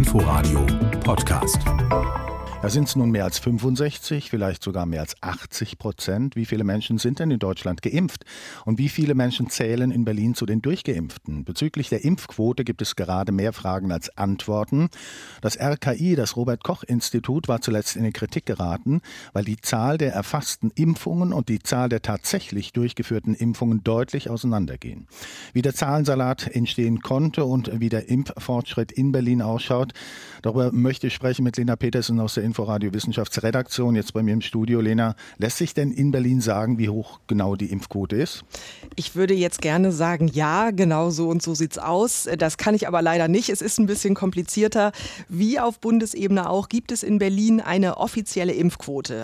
Inforadio Podcast. Da sind es nun mehr als 65, vielleicht sogar mehr als 80%. Wie viele Menschen sind denn in Deutschland geimpft? Und wie viele Menschen zählen in Berlin zu den Durchgeimpften? Bezüglich der Impfquote gibt es gerade mehr Fragen als Antworten. Das RKI, das Robert-Koch-Institut, war zuletzt in die Kritik geraten, weil die Zahl der erfassten Impfungen und die Zahl der tatsächlich durchgeführten Impfungen deutlich auseinandergehen. Wie der Zahlensalat entstehen konnte und wie der Impffortschritt in Berlin ausschaut, darüber möchte ich sprechen mit Lena Petersen aus der Inforadio Wissenschaftsredaktion, jetzt bei mir im Studio. Lena, lässt sich denn in Berlin sagen, wie hoch genau die Impfquote ist? Ich würde jetzt gerne sagen, ja, genau so und so sieht's aus. Das kann ich aber leider nicht. Es ist ein bisschen komplizierter. Wie auf Bundesebene auch, gibt es in Berlin eine offizielle Impfquote.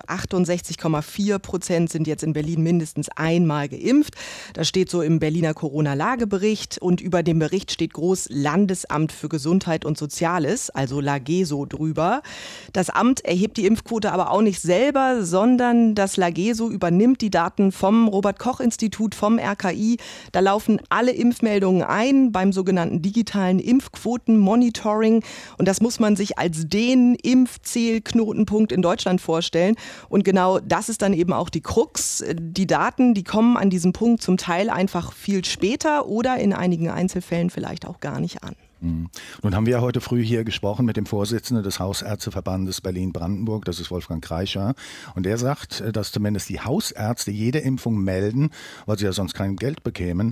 68,4% sind jetzt in Berlin mindestens einmal geimpft. Das steht so im Berliner Corona-Lagebericht und über dem Bericht steht groß Landesamt für Gesundheit und Soziales, also LAGESO, drüber. Das Amt erhebt die Impfquote aber auch nicht selber, sondern das LAGESO übernimmt die Daten vom Robert-Koch-Institut, vom RKI. Da laufen alle Impfmeldungen ein beim sogenannten digitalen Impfquoten-Monitoring. Und das muss man sich als den Impfzählknotenpunkt in Deutschland vorstellen. Und genau das ist dann eben auch die Krux. Die Daten, die kommen an diesem Punkt zum Teil einfach viel später oder in einigen Einzelfällen vielleicht auch gar nicht an. Nun haben wir heute früh hier gesprochen mit dem Vorsitzenden des Hausärzteverbandes Berlin-Brandenburg, das ist Wolfgang Kreischer. Und der sagt, dass zumindest die Hausärzte jede Impfung melden, weil sie ja sonst kein Geld bekämen.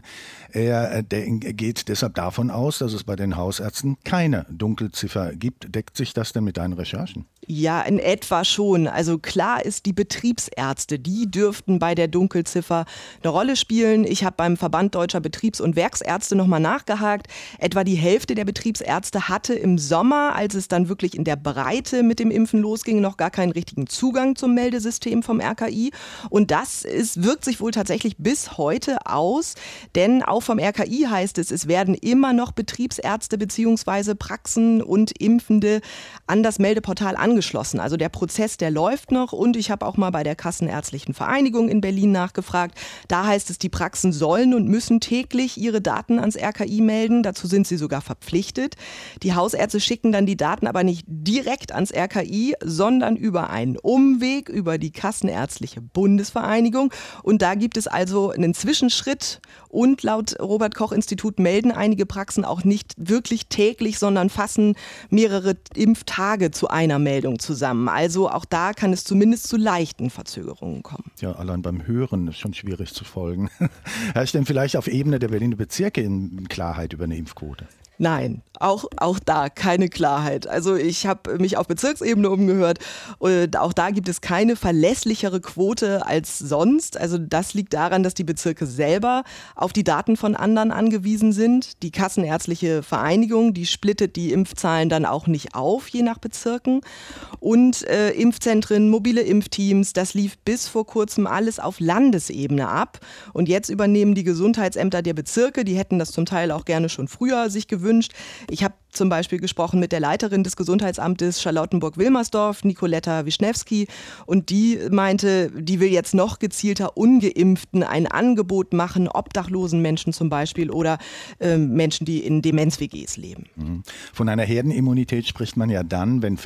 Er geht deshalb davon aus, dass es bei den Hausärzten keine Dunkelziffer gibt. Deckt sich das denn mit deinen Recherchen? Ja, in etwa schon. Also klar ist, die Betriebsärzte, die dürften bei der Dunkelziffer eine Rolle spielen. Ich habe beim Verband Deutscher Betriebs- und Werksärzte nochmal nachgehakt. Etwa die Hälfte der Betriebsärzte hatte im Sommer, als es dann wirklich in der Breite mit dem Impfen losging, noch gar keinen richtigen Zugang zum Meldesystem vom RKI. Und das wirkt sich wohl tatsächlich bis heute aus. Denn auch vom RKI heißt es, es werden immer noch Betriebsärzte bzw. Praxen und Impfende an das Meldeportal angeschlossen. Also der Prozess, der läuft noch. Und ich habe auch mal bei der Kassenärztlichen Vereinigung in Berlin nachgefragt. Da heißt es, die Praxen sollen und müssen täglich ihre Daten ans RKI melden. Dazu sind sie sogar verpflichtet. Die Hausärzte schicken dann die Daten aber nicht direkt ans RKI, sondern über einen Umweg, über die Kassenärztliche Bundesvereinigung. Und da gibt es also einen Zwischenschritt. Und laut Robert-Koch-Institut melden einige Praxen auch nicht wirklich täglich, sondern fassen mehrere Impftage zu einer Meldung zusammen. Also auch da kann es zumindest zu leichten Verzögerungen kommen. Ja, allein beim Hören ist schon schwierig zu folgen. Herrscht denn vielleicht auf Ebene der Berliner Bezirke in Klarheit über eine Impfquote? Nein, auch da keine Klarheit. Also ich habe mich auf Bezirksebene umgehört und auch da gibt es keine verlässlichere Quote als sonst. Also das liegt daran, dass die Bezirke selber auf die Daten von anderen angewiesen sind. Die Kassenärztliche Vereinigung, die splittet die Impfzahlen dann auch nicht auf, je nach Bezirken. Und Impfzentren, mobile Impfteams, das lief bis vor kurzem alles auf Landesebene ab. Und jetzt übernehmen die Gesundheitsämter der Bezirke, die hätten das zum Teil auch gerne schon früher sich gewünscht. Ich habe zum Beispiel gesprochen mit der Leiterin des Gesundheitsamtes Charlottenburg-Wilmersdorf, Nicoletta Wischnewski, und die meinte, die will jetzt noch gezielter Ungeimpften ein Angebot machen, obdachlosen Menschen zum Beispiel oder Menschen, die in Demenz-WGs leben. Von einer Herdenimmunität spricht man ja dann, wenn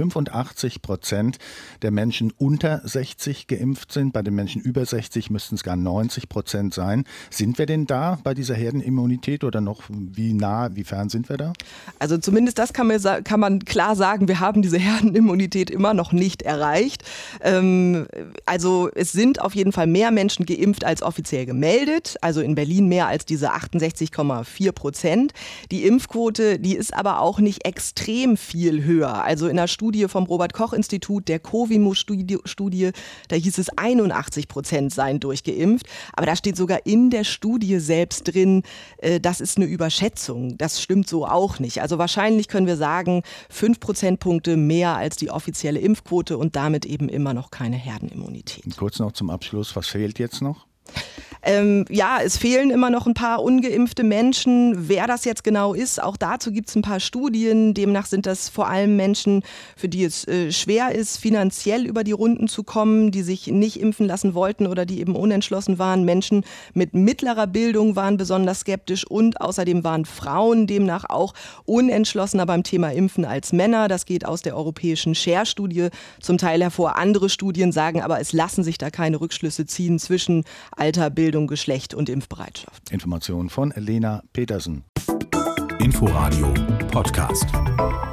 85% der Menschen unter 60 geimpft sind. Bei den Menschen über 60 müssten es gar 90% sein. Sind wir denn da bei dieser Herdenimmunität oder noch wie fern sind wir da? Also zumindest das kann man klar sagen, wir haben diese Herdenimmunität immer noch nicht erreicht. Also es sind auf jeden Fall mehr Menschen geimpft als offiziell gemeldet, also in Berlin mehr als diese 68,4%. Die Impfquote, die ist aber auch nicht extrem viel höher. Also in einer Studie vom Robert-Koch-Institut, der Covimo-Studie, da hieß es 81% seien durchgeimpft. Aber da steht sogar in der Studie selbst drin, das ist eine Überschätzung. Das stimmt so auch nicht. Also wahrscheinlich können wir sagen, 5 Prozentpunkte mehr als die offizielle Impfquote und damit eben immer noch keine Herdenimmunität. Kurz noch zum Abschluss, was fehlt jetzt noch? Ja, es fehlen immer noch ein paar ungeimpfte Menschen. Wer das jetzt genau ist, auch dazu gibt es ein paar Studien. Demnach sind das vor allem Menschen, für die es schwer ist, finanziell über die Runden zu kommen, die sich nicht impfen lassen wollten oder die eben unentschlossen waren. Menschen mit mittlerer Bildung waren besonders skeptisch und außerdem waren Frauen demnach auch unentschlossener beim Thema Impfen als Männer. Das geht aus der europäischen Share-Studie zum Teil hervor. Andere Studien sagen aber, es lassen sich da keine Rückschlüsse ziehen zwischen Alter, Bildung, Geschlecht und Impfbereitschaft. Informationen von Lena Petersen. Inforadio Podcast.